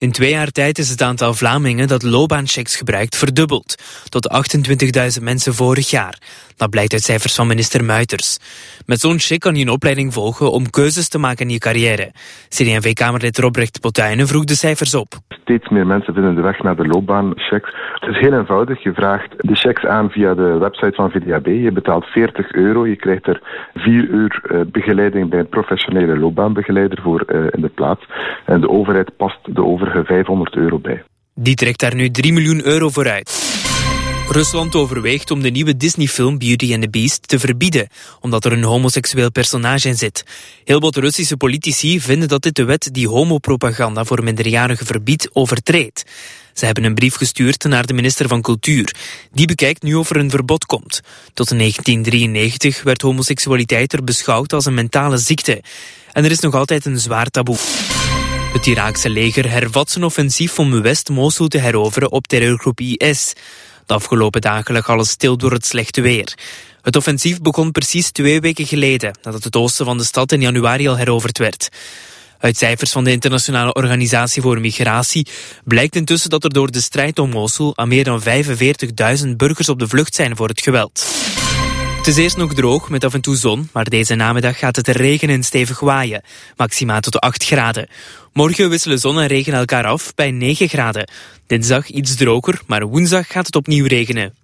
In 2 jaar tijd is het aantal Vlamingen dat loopbaanchecks gebruikt verdubbeld. Tot 28.000 mensen vorig jaar. Dat blijkt uit cijfers van minister Muiters. Met zo'n check kan je een opleiding volgen om keuzes te maken in je carrière. CD&V-kamerlid Robrecht Potuijnen vroeg de cijfers op. Steeds meer mensen vinden de weg naar de loopbaanchecks. Het is heel eenvoudig. Je vraagt de checks aan via de website van VDAB. Je betaalt €40. Je krijgt er 4 uur begeleiding bij een professionele loopbaanbegeleider voor in de plaats. En de overheid past de overige €500 bij. Die trekt daar nu €3 miljoen voor uit. Rusland overweegt om de nieuwe Disney-film Beauty and the Beast te verbieden, omdat er een homoseksueel personage in zit. Heel wat Russische politici vinden dat dit de wet die homopropaganda voor minderjarigen verbiedt overtreedt. Ze hebben een brief gestuurd naar de minister van Cultuur. Die bekijkt nu of er een verbod komt. Tot 1993 werd homoseksualiteit er beschouwd als een mentale ziekte. En er is nog altijd een zwaar taboe. Het Iraakse leger hervat zijn offensief om West-Mosul te heroveren op terreurgroep IS. De afgelopen dagen lag alles stil door het slechte weer. Het offensief begon precies 2 weken geleden, nadat het oosten van de stad in januari al heroverd werd. Uit cijfers van de Internationale Organisatie voor Migratie blijkt intussen dat er door de strijd om Mosul aan meer dan 45.000 burgers op de vlucht zijn voor het geweld. Het is eerst nog droog met af en toe zon, maar deze namiddag gaat het regenen en stevig waaien. Maxima tot 8 graden. Morgen wisselen zon en regen elkaar af bij 9 graden. Dinsdag iets droger, maar woensdag gaat het opnieuw regenen.